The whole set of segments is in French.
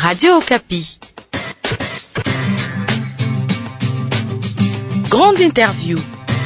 Radio Okapi. Grande interview.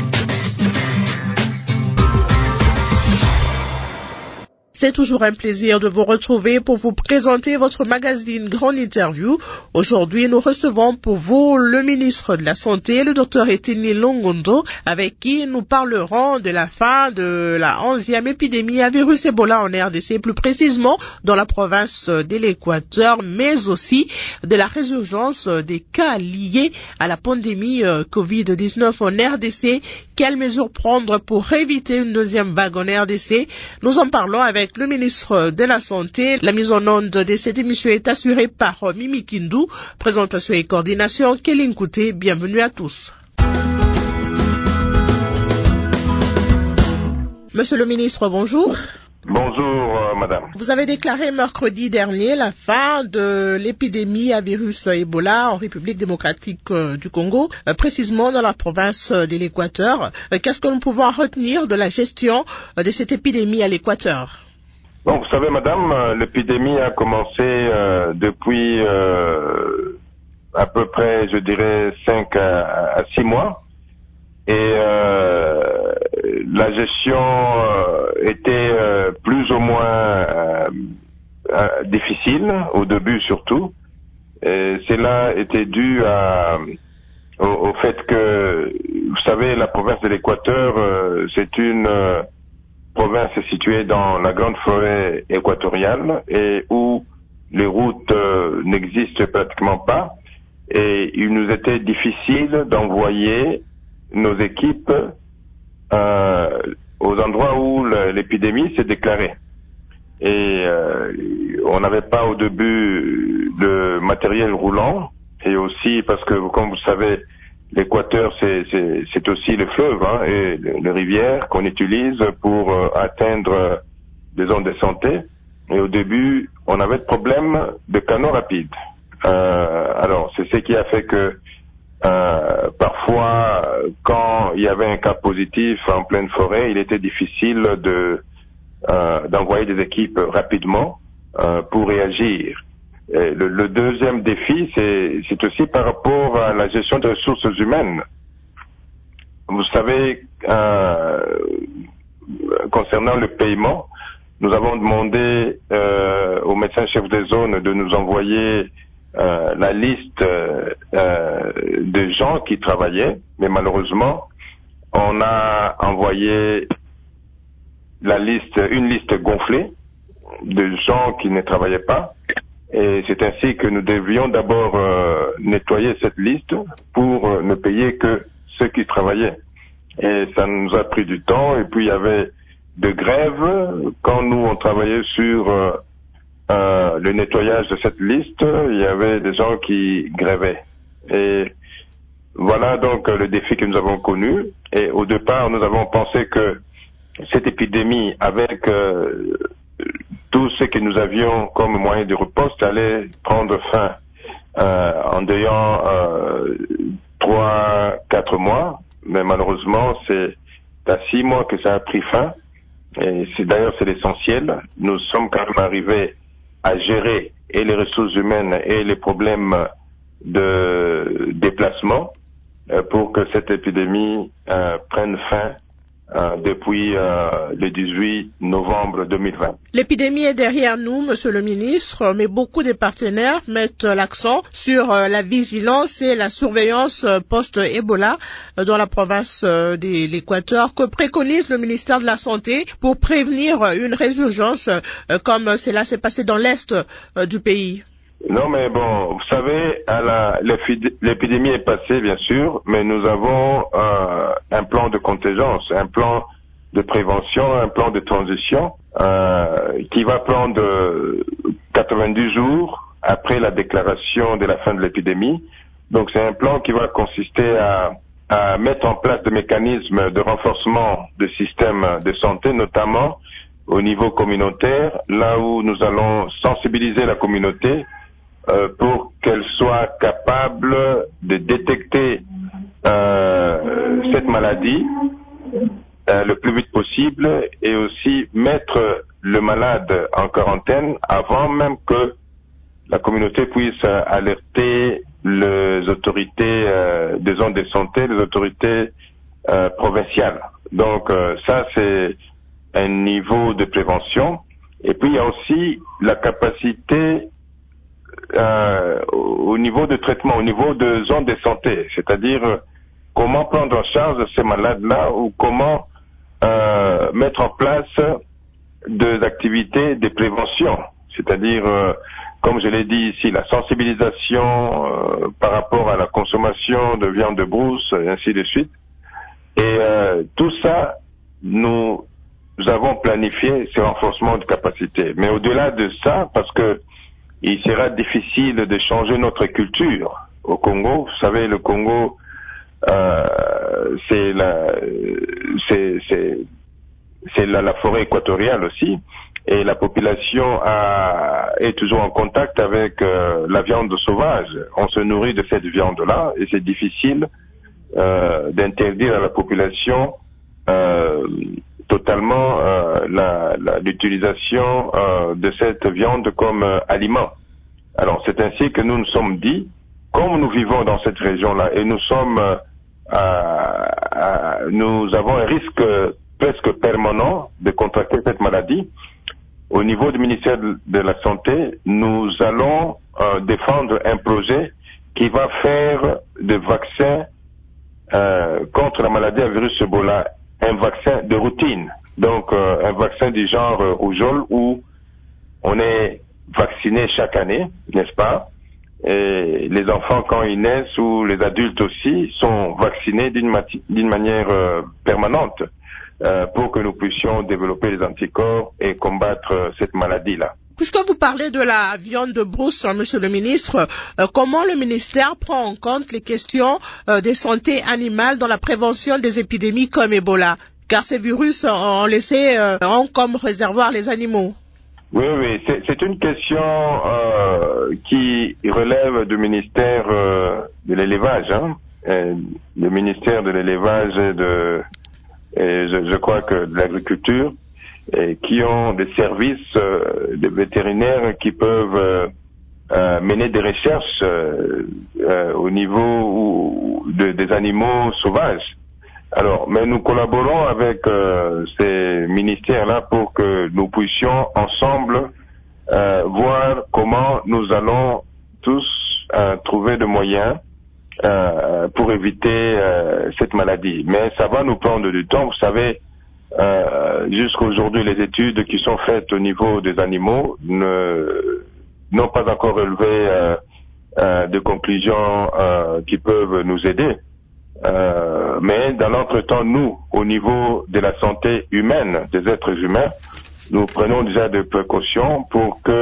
C'est toujours un plaisir de vous retrouver pour vous présenter votre magazine Grande Interview. Aujourd'hui, nous recevons pour vous le ministre de la Santé, le Dr Eteni Longondo, avec qui nous parlerons de la fin de la 11e épidémie à virus Ebola en RDC, plus précisément dans la province de l'Équateur, mais aussi de la résurgence des cas liés à la pandémie Covid-19 en RDC. Quelles mesures prendre pour éviter une deuxième vague en RDC? Nous en parlons avec le ministre de la Santé. La mise en onde de cette émission est assurée par Mimi Kindou. Présentation et coordination, Kéline Kouté. Bienvenue à tous. Monsieur le ministre, bonjour. Bonjour, madame. Vous avez déclaré mercredi dernier la fin de l'épidémie à virus Ebola en République démocratique du Congo, précisément dans la province de l'Équateur. Qu'est-ce que nous pouvons retenir de la gestion de cette épidémie à l'Équateur? Bon, vous savez, madame, l'épidémie a commencé depuis à peu près, je dirais, 5 à 6 mois. Et la gestion était plus ou moins difficile, au début surtout. Et cela était dû au fait que, vous savez, la province de l'Équateur, c'est une province située dans la grande forêt équatoriale et où les routes n'existent pratiquement pas. Et il nous était difficile d'envoyer nos équipes aux endroits où l'épidémie s'est déclarée. Et on n'avait pas au début de matériel roulant, et aussi parce que, comme vous savez, l'Équateur c'est aussi le fleuve et les rivières qu'on utilise pour atteindre des zones de santé. Et au début, on avait de problèmes de canaux rapides. Alors, c'est ce qui a fait que parfois, quand il y avait un cas positif en pleine forêt, il était difficile d'envoyer des équipes rapidement pour réagir. Et le deuxième défi, c'est aussi par rapport à la gestion des ressources humaines. Vous savez, concernant le paiement, nous avons demandé au médecin chef des zones de nous envoyer la liste de gens qui travaillaient, mais malheureusement, on a envoyé une liste gonflée de gens qui ne travaillaient pas, et c'est ainsi que nous devions d'abord nettoyer cette liste pour ne payer que ceux qui travaillaient. Et ça nous a pris du temps, et puis il y avait de grèves. Quand nous on travaillait sur le nettoyage de cette liste, il y avait des gens qui grévaient. Et voilà donc le défi que nous avons connu. Et au départ, nous avons pensé que cette épidémie, avec tout ce que nous avions comme moyen de riposte, allait prendre fin en ayant 3-4 mois. Mais malheureusement, c'est à 6 mois que ça a pris fin. Et c'est l'essentiel. Nous sommes quand même arrivés à gérer et les ressources humaines et les problèmes de déplacement pour que cette épidémie prenne fin depuis le 18 novembre 2020. L'épidémie est derrière nous, monsieur le ministre, mais beaucoup de partenaires mettent l'accent sur la vigilance et la surveillance post-Ebola dans la province de l'Équateur. Que préconise le ministère de la Santé pour prévenir une résurgence comme cela s'est passé dans l'est du pays? Non, mais bon, vous savez, l'épidémie est passée, bien sûr, mais nous avons un plan de contingence, un plan de prévention, un plan de transition qui va prendre 90 jours après la déclaration de la fin de l'épidémie. Donc c'est un plan qui va consister à mettre en place des mécanismes de renforcement du système de santé, notamment au niveau communautaire, là où nous allons sensibiliser la communauté pour qu'elle soit capable de détecter cette maladie le plus vite possible et aussi mettre le malade en quarantaine avant même que la communauté puisse alerter les autorités des zones de santé, les autorités provinciales. Donc ça, c'est un niveau de prévention. Et puis il y a aussi la capacité au niveau de traitement, au niveau de zones de santé, c'est-à-dire comment prendre en charge ces malades-là ou comment mettre en place des activités de prévention, c'est-à-dire, comme je l'ai dit ici, la sensibilisation par rapport à la consommation de viande de brousse, et ainsi de suite. Et tout ça, nous avons planifié ce renforcement de capacité. Mais au-delà de ça, parce que il sera difficile de changer notre culture au Congo. Vous savez, le Congo, c'est la forêt équatoriale aussi, et la population est toujours en contact avec la viande sauvage. On se nourrit de cette viande-là, et c'est difficile d'interdire à la population totalement l'utilisation de cette viande comme aliment. Alors c'est ainsi que nous nous sommes dit, comme nous vivons dans cette région-là et nous avons un risque presque permanent de contracter cette maladie, au niveau du ministère de la Santé, nous allons défendre un projet qui va faire des vaccins contre la maladie à virus Ebola, un vaccin de routine, donc un vaccin du genre rougeole où on est vacciné chaque année, n'est-ce pas? Et les enfants, quand ils naissent, ou les adultes aussi, sont vaccinés d'une manière permanente pour que nous puissions développer les anticorps et combattre cette maladie-là. Puisque vous parlez de la viande de brousse, monsieur le ministre, comment le ministère prend en compte les questions de santé animale dans la prévention des épidémies comme Ebola? Car ces virus ont comme réservoir les animaux. Oui, c'est une question qui relève du ministère de l'élevage, hein, le ministère de l'élevage et je crois que de l'agriculture, et qui ont des services de vétérinaires qui peuvent mener des recherches au niveau des animaux sauvages. Alors, mais nous collaborons avec ces ministères-là pour que nous puissions ensemble voir comment nous allons tous trouver des moyens pour éviter cette maladie. Mais ça va nous prendre du temps. Vous savez, jusqu'à aujourd'hui, les études qui sont faites au niveau des animaux n'ont pas encore relevé de conclusions qui peuvent nous aider. Mais dans l'entretemps, nous, au niveau de la santé humaine, des êtres humains, nous prenons déjà des précautions pour que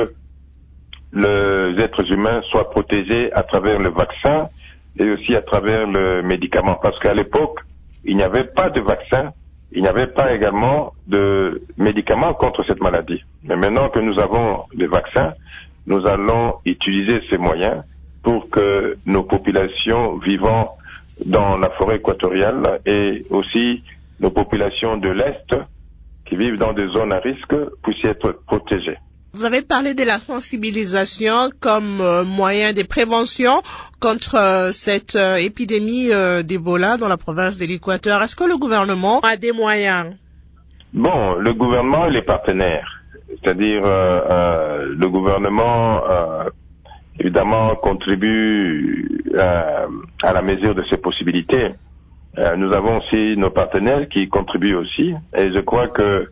les êtres humains soient protégés à travers le vaccin et aussi à travers le médicament. Parce qu'à l'époque, il n'y avait pas de vaccin, il n'y avait pas également de médicaments contre cette maladie. Mais maintenant que nous avons des vaccins, nous allons utiliser ces moyens pour que nos populations vivant dans la forêt équatoriale et aussi nos populations de l'Est qui vivent dans des zones à risque puissent être protégées. Vous avez parlé de la sensibilisation comme moyen de prévention contre cette épidémie d'Ebola dans la province de l'Équateur. Est-ce que le gouvernement a des moyens? Bon, le gouvernement et les partenaires, c'est-à-dire le gouvernement évidemment contribue à la mesure de ses possibilités. Nous avons aussi nos partenaires qui contribuent aussi, et je crois que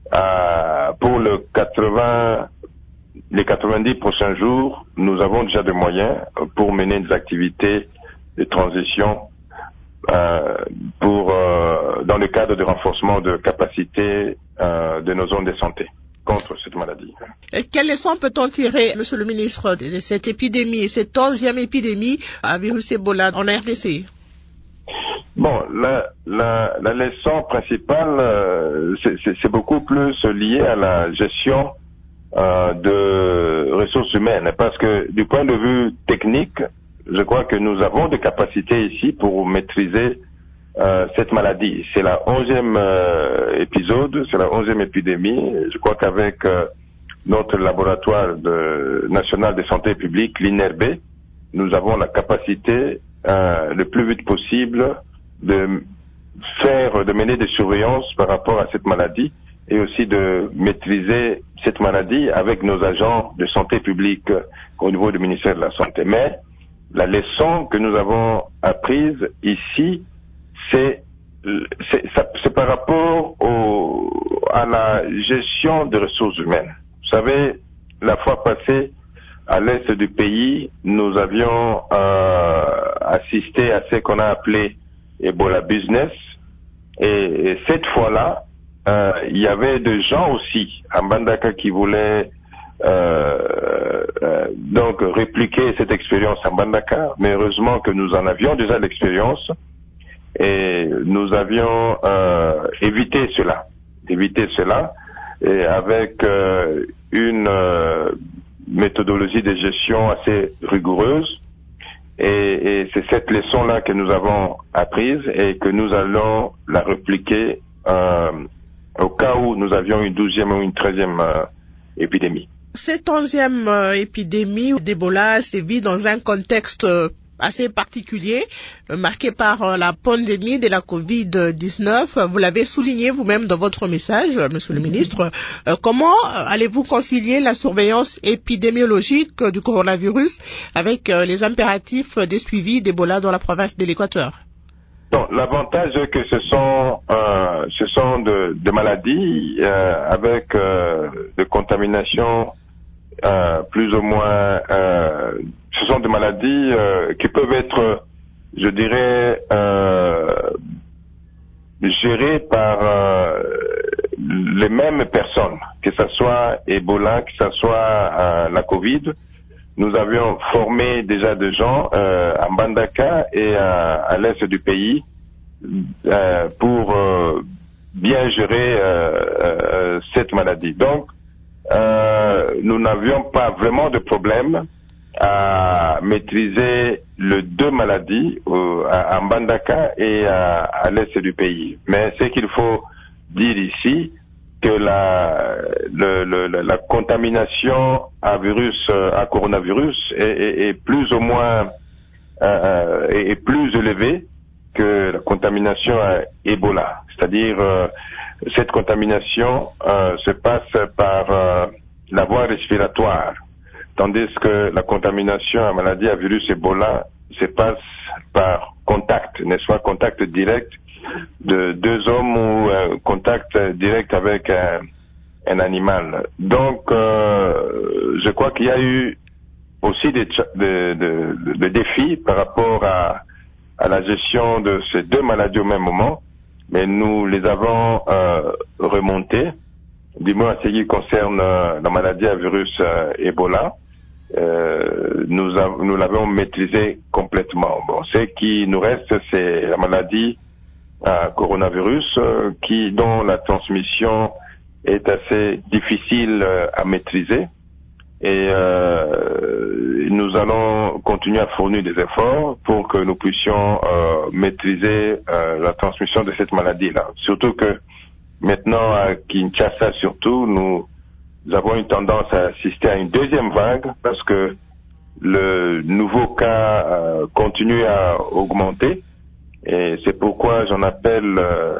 pour les 90 prochains jours, nous avons déjà des moyens pour mener des activités de transition dans le cadre de renforcement de capacité de nos zones de santé contre cette maladie. Et quelles leçons peut-on tirer, monsieur le ministre, de cette épidémie, cette 11e épidémie à virus Ebola en RDC? Bon, la leçon principale, c'est beaucoup plus lié à la gestion de ressources humaines, parce que du point de vue technique, je crois que nous avons des capacités ici pour maîtriser cette maladie. C'est la 11e épisode, c'est la 11e épidémie. Je crois qu'avec notre laboratoire national de santé publique, l'INRB, nous avons la capacité le plus vite possible de mener des surveillances par rapport à cette maladie et aussi de maîtriser cette maladie avec nos agents de santé publique au niveau du ministère de la Santé. Mais la leçon que nous avons apprise ici, c'est par rapport à la gestion des ressources humaines. Vous savez, la fois passée, à l'est du pays, nous avions assisté à ce qu'on a appelé Ebola Business. Et cette fois-là, il y avait des gens aussi à Mbandaka qui voulaient donc répliquer cette expérience à Mbandaka, mais heureusement que nous en avions déjà l'expérience et nous avions évité cela et avec une méthodologie de gestion assez rigoureuse. Et c'est cette leçon-là que nous avons apprise et que nous allons la répliquer au cas où nous avions une 12e ou une 13e épidémie. Cette 11e épidémie d'Ebola sévit dans un contexte assez particulier, marqué par la pandémie de la Covid-19. Vous l'avez souligné vous-même dans votre message, Monsieur le Ministre. Comment allez-vous concilier la surveillance épidémiologique du coronavirus avec les impératifs des suivis d'Ebola dans la province de l'Équateur? Bon, l'avantage est que ce sont de maladies avec des contaminations plus ou moins. Ce sont des maladies qui peuvent être, je dirais, gérées par les mêmes personnes, que ce soit Ebola, que ce soit la Covid. Nous avions formé déjà des gens à Mbandaka et à l'est du pays pour bien gérer cette maladie. Donc, nous n'avions pas vraiment de problème à maîtriser les deux maladies à Mbandaka et à l'est du pays. Mais ce qu'il faut dire ici, que la contamination à coronavirus est plus ou moins est plus élevée que la contamination à Ebola. C'est-à-dire cette contamination se passe par la voie respiratoire, tandis que la contamination à maladie à virus Ebola se passe par contact, n'est-ce pas, contact direct de deux hommes ou contact direct avec un animal. Donc, je crois qu'il y a eu aussi des défis par rapport à la gestion de ces deux maladies au même moment, mais nous les avons remontés, du moins en ce qui concerne la maladie à virus Ebola. Nous l'avons maîtrisé complètement. Bon, ce qui nous reste, c'est la maladie à coronavirus dont la transmission est assez difficile à maîtriser et nous allons continuer à fournir des efforts pour que nous puissions maîtriser la transmission de cette maladie-là. Surtout que maintenant à Kinshasa surtout, nous avons une tendance à assister à une deuxième vague parce que le nouveau cas continue à augmenter. Et c'est pourquoi j'en appelle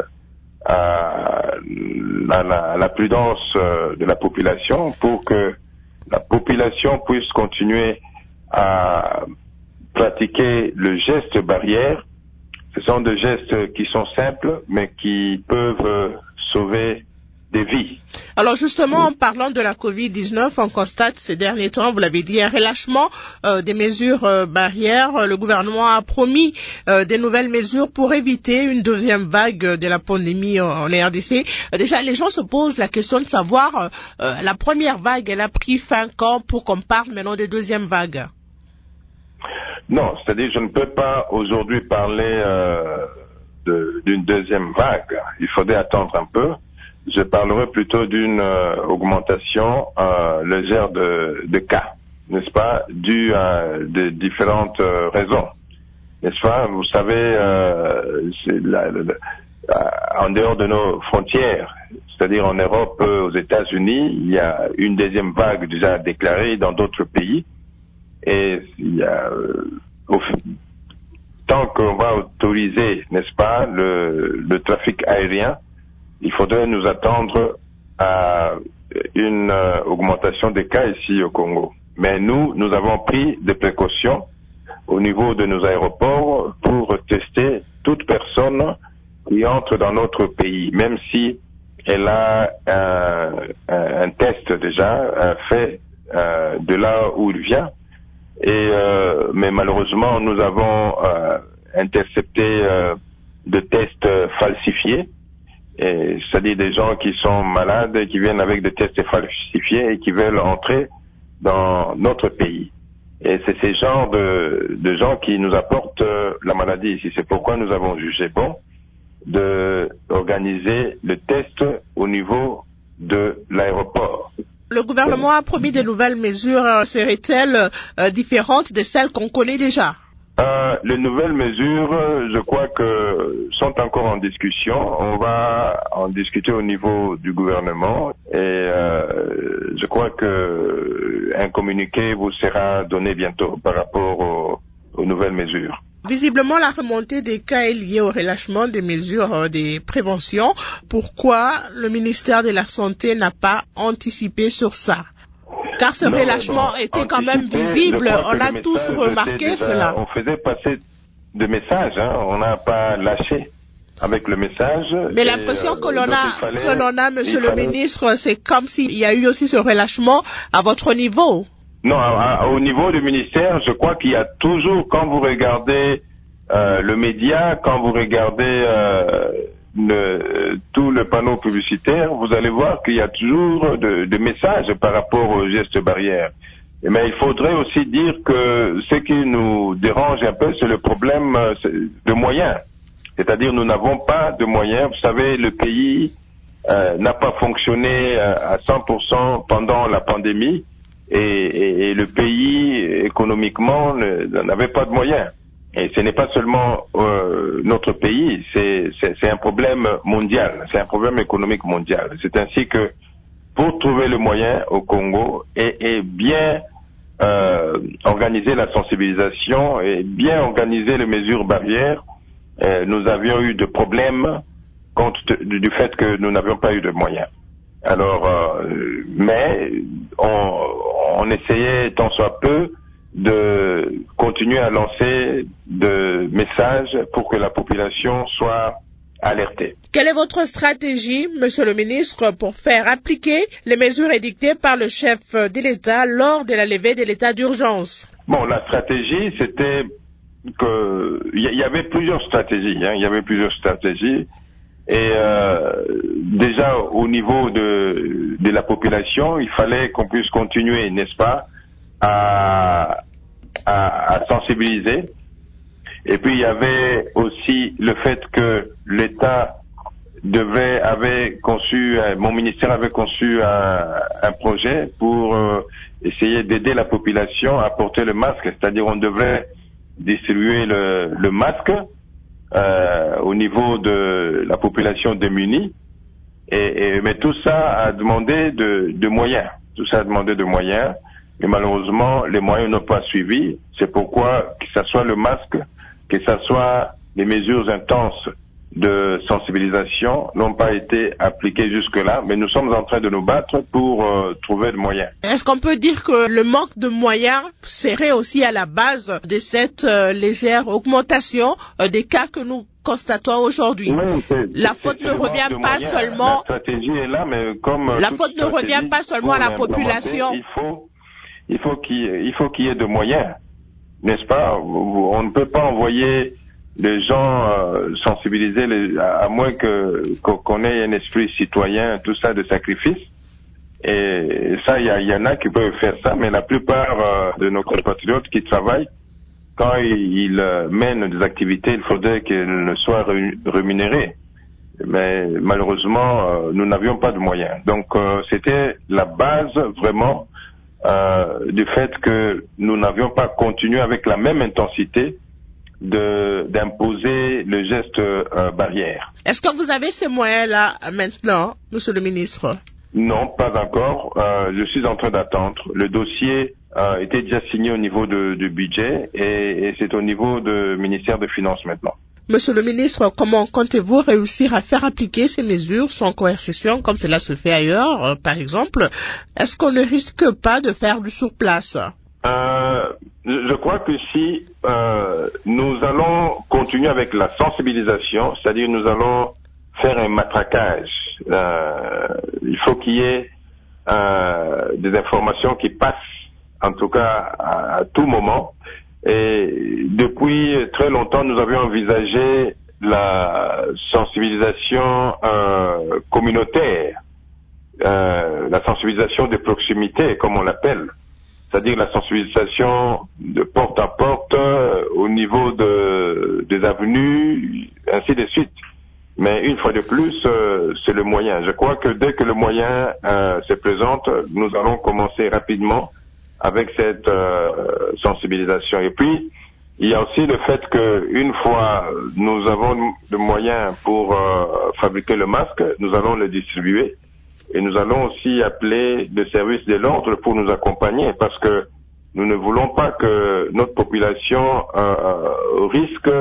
à la prudence de la population pour que la population puisse continuer à pratiquer le geste barrière. Ce sont des gestes qui sont simples mais qui peuvent sauver des vies. Alors justement, en parlant de la Covid-19, on constate ces derniers temps, vous l'avez dit, un relâchement des mesures barrières. Le gouvernement a promis des nouvelles mesures pour éviter une deuxième vague de la pandémie en RDC. Déjà, les gens se posent la question de savoir, la première vague, elle a pris fin quand pour qu'on parle maintenant des deuxièmes vagues? Non, c'est-à-dire je ne peux pas aujourd'hui parler d'une deuxième vague. Il faudrait attendre un peu. Je parlerai plutôt d'une augmentation légère de cas, n'est-ce pas, due à de différentes raisons, n'est-ce pas? Vous savez, en dehors de nos frontières, c'est-à-dire en Europe, aux États-Unis, il y a une deuxième vague déjà déclarée dans d'autres pays. Et il y a, tant qu'on va autoriser, n'est-ce pas, le trafic aérien, il faudrait nous attendre à une augmentation des cas ici au Congo. Mais nous avons pris des précautions au niveau de nos aéroports pour tester toute personne qui entre dans notre pays, même si elle a un test déjà fait de là où il vient. Mais malheureusement, nous avons intercepté de tests falsifiés, c'est-à-dire des gens qui sont malades et qui viennent avec des tests falsifiés et qui veulent entrer dans notre pays. Et c'est ces genres de gens qui nous apportent la maladie ici. C'est pourquoi nous avons jugé bon d'organiser le test au niveau de l'aéroport. Le gouvernement a promis de nouvelles mesures. Seraient-elles différentes de celles qu'on connaît déjà? Les nouvelles mesures, je crois que sont encore en discussion. On va en discuter au niveau du gouvernement et je crois que un communiqué vous sera donné bientôt par rapport aux nouvelles mesures. Visiblement, la remontée des cas est liée au relâchement des mesures de prévention. Pourquoi le ministère de la Santé n'a pas anticipé sur ça? Car ce relâchement était quand même visible. On a tous remarqué cela. On faisait passer des messages, on n'a pas lâché avec le message. Mais l'impression que l'on a, monsieur le ministre, c'est comme s'il y a eu aussi ce relâchement à votre niveau. Non, au niveau du ministère, je crois qu'il y a toujours, quand vous regardez le média, quand vous regardez tout le panneau publicitaire, vous allez voir qu'il y a toujours de messages par rapport aux gestes barrières. Mais il faudrait aussi dire que ce qui nous dérange un peu, c'est le problème de moyens. C'est-à-dire, nous n'avons pas de moyens. Vous savez, le pays n'a pas fonctionné à 100% pendant la pandémie. Et le pays, économiquement, n'avait pas de moyens. Et ce n'est pas seulement notre pays, c'est un problème mondial, c'est un problème économique mondial. C'est ainsi que, pour trouver le moyen au Congo et bien organiser la sensibilisation et bien organiser les mesures barrières, nous avions eu des problèmes compte du fait que nous n'avions pas eu de moyens. Alors, mais on essayait tant soit peu de continuer à lancer de messages pour que la population soit alertée. Quelle est votre stratégie, monsieur le ministre, pour faire appliquer les mesures édictées par le chef de l'État lors de la levée de l'état d'urgence? Bon, la stratégie, c'était que il y avait plusieurs stratégies. Il y avait plusieurs stratégies. Et déjà au niveau de la population, il fallait qu'on puisse continuer, n'est-ce pas, à sensibiliser. Et puis il y avait aussi le fait que l'État mon ministère avait conçu un projet pour essayer d'aider la population à porter le masque, c'est-à-dire on devrait distribuer le masque au niveau de la population démunie, mais tout ça a demandé de moyens. Tout ça a demandé de moyens, mais malheureusement, les moyens n'ont pas suivi. C'est pourquoi, que ce soit le masque, que ce soit les mesures intenses de sensibilisation, n'ont pas été appliquées jusque-là, mais nous sommes en train de nous battre pour trouver des moyens. Est-ce qu'on peut dire que le manque de moyens serait aussi à la base de cette légère augmentation des cas que nous constatons aujourd'hui? Oui, la faute ne revient pas seulement. La stratégie est là, mais comme la faute ne revient pas seulement à la population. Il faut qu'il y ait de moyens, n'est-ce pas? On ne peut pas envoyer les gens sensibiliser, à moins qu'on ait un esprit citoyen, tout ça de sacrifice. Et ça, il y en a qui peuvent faire ça, mais la plupart de nos compatriotes qui travaillent, quand ils mènent des activités, il faudrait qu'elles soient rémunérées. Mais malheureusement, nous n'avions pas de moyens. Donc, c'était la base vraiment du fait que nous n'avions pas continué avec la même intensité d'imposer le geste barrière. Est-ce que vous avez ces moyens-là maintenant, monsieur le ministre? Non, pas encore. Je suis en train d'attendre. Le dossier était déjà signé au niveau du budget et c'est au niveau du ministère des Finances maintenant. Monsieur le ministre, comment comptez-vous réussir à faire appliquer ces mesures sans coercition comme cela se fait ailleurs, par exemple? Est-ce qu'on ne risque pas de faire du surplace? Je crois que si nous allons continuer avec la sensibilisation, c'est-à-dire nous allons faire un matraquage, il faut qu'il y ait des informations qui passent, en tout cas à tout moment. Et depuis très longtemps, nous avions envisagé la sensibilisation communautaire, la sensibilisation de proximité, comme on l'appelle, c'est-à-dire la sensibilisation de porte à porte au niveau des avenues, ainsi de suite. Mais une fois de plus, c'est le moyen. Je crois que dès que le moyen se présente, nous allons commencer rapidement avec cette sensibilisation. Et puis, il y a aussi le fait que une fois nous avons le moyen pour fabriquer le masque, nous allons le distribuer et nous allons aussi appeler le service de l'ordre pour nous accompagner parce que nous ne voulons pas que notre population risque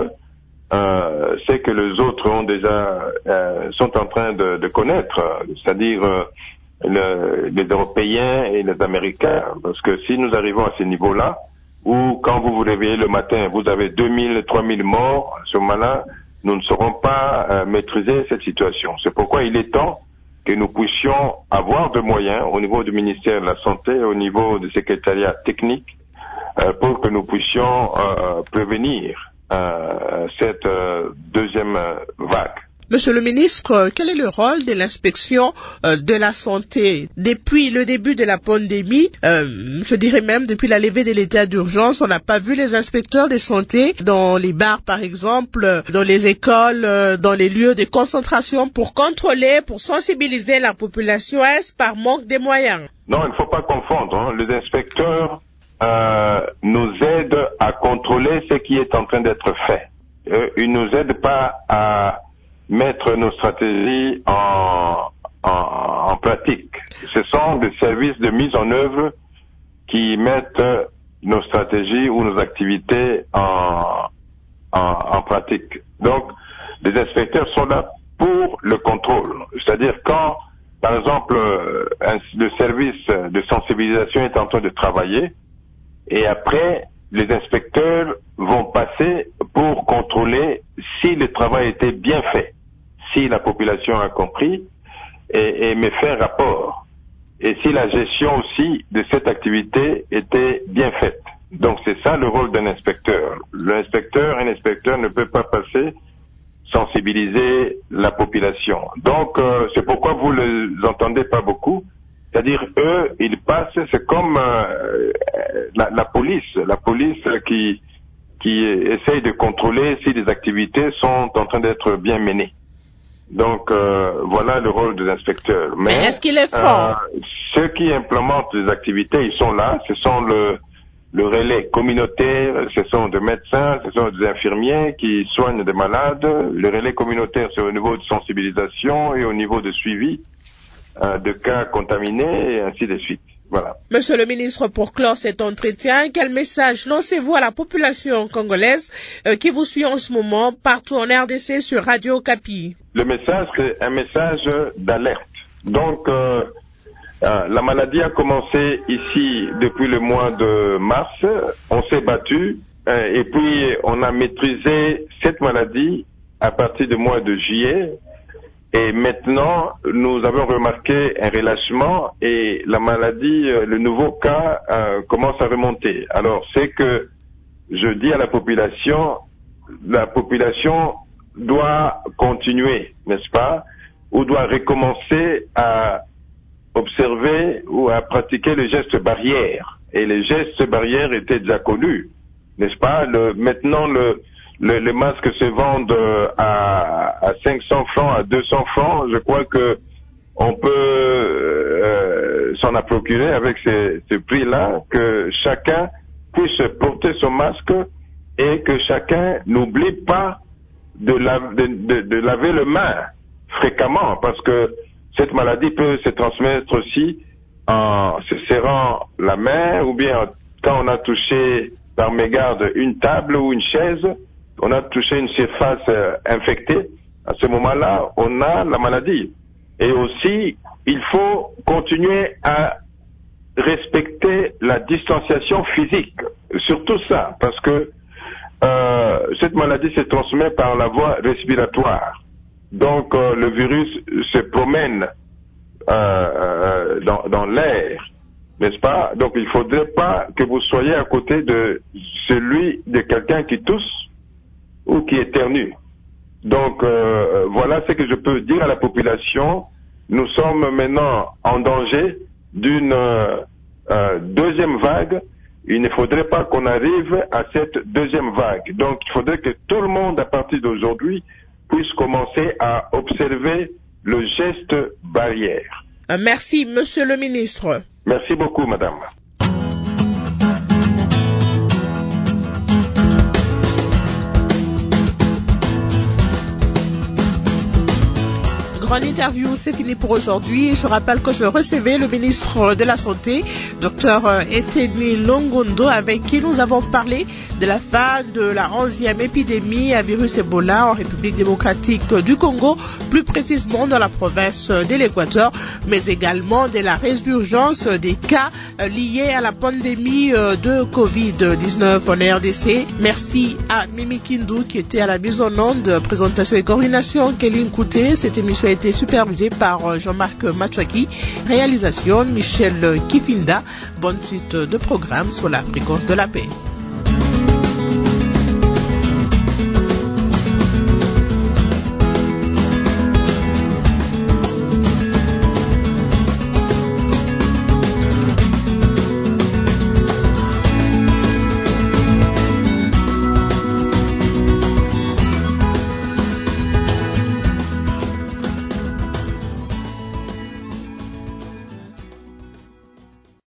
ce que les autres ont déjà sont en train de connaître, c'est-à-dire les Européens et les Américains, parce que si nous arrivons à ce niveau-là, où quand vous vous réveillez le matin, vous avez 2000, 3000 morts, à ce moment-là, nous ne saurons pas maîtriser cette situation. C'est pourquoi il est temps que nous puissions avoir des moyens au niveau du ministère de la Santé, au niveau du secrétariat technique, pour que nous puissions prévenir cette deuxième vague. Monsieur le ministre, quel est le rôle de l'inspection de la santé? Depuis le début de la pandémie, je dirais même depuis la levée de l'état d'urgence, on n'a pas vu les inspecteurs de santé dans les bars par exemple, dans les écoles, dans les lieux de concentration pour contrôler, pour sensibiliser la population. Est-ce par manque de moyens? Non, il ne faut pas confondre. Hein. Les inspecteurs nous aident à contrôler ce qui est en train d'être fait. Ils nous aident pas à mettre nos stratégies en pratique. Ce sont des services de mise en œuvre qui mettent nos stratégies ou nos activités en pratique. Donc, les inspecteurs sont là pour le contrôle. C'est-à-dire quand, par exemple, le service de sensibilisation est en train de travailler, et après, les inspecteurs vont passer pour contrôler si le travail était bien fait, si la population a compris et me faire rapport, et si la gestion aussi de cette activité était bien faite. Donc c'est ça le rôle d'un inspecteur. Un inspecteur ne peut pas passer sensibiliser la population. Donc c'est pourquoi vous les entendez pas beaucoup. C'est-à-dire, eux, ils passent, c'est comme la police qui essaye de contrôler si les activités sont en train d'être bien menées. Donc, voilà le rôle des inspecteurs. Mais est-ce qu'il est fort? Ceux qui implémentent les activités, ils sont là, ce sont le relais communautaire, ce sont des médecins, ce sont des infirmiers qui soignent des malades. Le relais communautaire, c'est au niveau de sensibilisation et au niveau de suivi de cas contaminés et ainsi de suite. Voilà. Monsieur le ministre, pour clore cet entretien, quel message lancez-vous à la population congolaise qui vous suit en ce moment partout en RDC sur Radio Okapi? Le message, c'est un message d'alerte. Donc, la maladie a commencé ici depuis le mois de mars. On s'est battu et puis on a maîtrisé cette maladie à partir du mois de juillet. Et maintenant, nous avons remarqué un relâchement et la maladie, le nouveau cas commence à remonter. Alors, c'est que je dis à la population doit continuer, n'est-ce pas, ou doit recommencer à observer ou à pratiquer les gestes barrières. Et les gestes barrières étaient déjà connus, n'est-ce pas? Maintenant, les masques se vendent à 500 francs, à 200 francs. Je crois que on peut s'en procurer avec ces prix-là, que chacun puisse porter son masque et que chacun n'oublie pas de laver les mains fréquemment, parce que cette maladie peut se transmettre aussi en se serrant la main, ou bien quand on a touché par mégarde une table ou une chaise, on a touché une surface infectée. À ce moment-là, on a la maladie. Et aussi, il faut continuer à respecter la distanciation physique. Surtout ça, parce que cette maladie se transmet par la voie respiratoire. Donc, le virus se promène dans l'air, n'est-ce pas? Donc, il ne faudrait pas que vous soyez à côté de quelqu'un qui tousse ou qui éternue. Donc, voilà ce que je peux dire à la population. Nous sommes maintenant en danger d'une deuxième vague. Il ne faudrait pas qu'on arrive à cette deuxième vague. Donc, il faudrait que tout le monde, à partir d'aujourd'hui, puisse commencer à observer le geste barrière. Merci, Monsieur le ministre. Merci beaucoup, madame. Grande interview, c'est fini pour aujourd'hui. Je rappelle que je recevais le ministre de la Santé, Dr Etienne Longondo, avec qui nous avons parlé de la fin de la 11e épidémie à virus Ebola en République démocratique du Congo, plus précisément dans la province de l'Équateur, mais également de la résurgence des cas liés à la pandémie de Covid-19 en RDC. Merci à Mimi Kindu qui était à la mise en onde, présentation et coordination, Kéline Kouté. Cette émission a été supervisée par Jean-Marc Machouaki, réalisation Michel Kifinda. Bonne suite de programme sur la fréquence de la paix.